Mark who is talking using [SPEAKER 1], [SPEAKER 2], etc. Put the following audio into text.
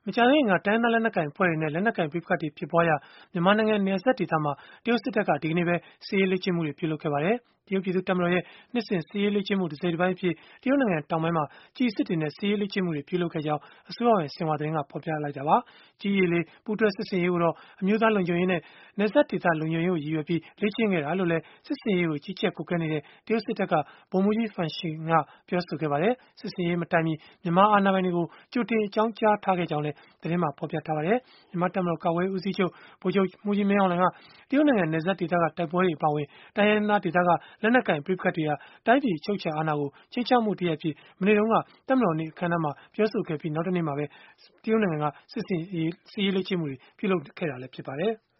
[SPEAKER 1] မကြာသေးခင်က တိုင်းရင်းသားလက်နက်ကိုင်အဖွဲ့တွေနဲ့ လက်နက်ကိုင်ပဋိပက္ခတွေဖြစ်ပွားရာ မြန်မာနိုင်ငံနယ်စပ်ဒေသမှာ တရုတ်စစ်တပ်က ဒီကနေ့ပဲ စစ်ရေးလေ့ကျင့်မှုတွေ ပြုလုပ်ခဲ့ပါတယ်။ တရုတ်ပြည်သူ့တပ်မတော်ရဲ့ နှစ်စဉ်စစ်ရေးလေ့ကျင့်မှု တစိတ်တပိုင်းအဖြစ် တရုတ်နိုင်ငံတောင်ပိုင်းမှာ ကျည်အစစ်တွေနဲ့ စစ်ရေးလေ့ကျင့်မှုတွေ ပြုလုပ်ခဲ့ကြောင်း အစိုးရပိုင် ဆင်ဟွာသတင်းက ဖော်ပြလိုက်တာပါ။ ကြည်း၊ ရေ၊ လေ ပူးတွဲစစ်ဆင်ရေးကိုတော့ အမျိုးသားလုံခြုံရေးနဲ့ နယ်စပ်ဒေသ လုံခြုံရေးကို ရည်ရွယ်ပြီး လေ့ကျင့်ခဲ့တာလို့လည်း စစ်ဆင်ရေးကို ကြီးကြပ်ကွပ်ကဲနေတဲ့ တရုတ်စစ်တပ်က ဗိုလ်မှူးကြီး Fang Xin ကပြောဆိုခဲ့ပါတယ်။ စစ်ဆင်ရေးမတိုင်မီ မြန်မာအာဏာပိုင်တွေကို ကြိုတင်အကြောင်းကြားထားခဲ့ကြောင်းလည်း သတင်းမှာ ဖော်ပြထားပါတယ်။ မြန်မာ့တပ်မတော် ကာကွယ်ရေးဦးစီးချုပ် ဗိုလ်ချုပ်မှူးကြီး မင်းအောင်လှိုင်က တရုတ်နိုင်ငံ နယ်စပ်ဒေသက တိုက်ပွဲတွေ အပါအဝင် တိုင်းရင်းသားဒေသက လက်နက်ကိုင် ပဋိပက္ခတွေဟာ တိုင်းပြည်အချုပ်အခြာအာဏာကို ခြိမ်းခြောက်မှုတရပ်အဖြစ် မနေ့တုန်းက တပ်မတော်နေ့ အခမ်းအနားမှာ ပြောဆိုခဲ့ပြီး နောက်တနေ့မှာပဲ တရုတ်နိုင်ငံက စစ်ရေးလေ့ကျင့်မှုတွေ ပြုလုပ်ခဲ့တာလည်း ဖြစ်ပါတယ်။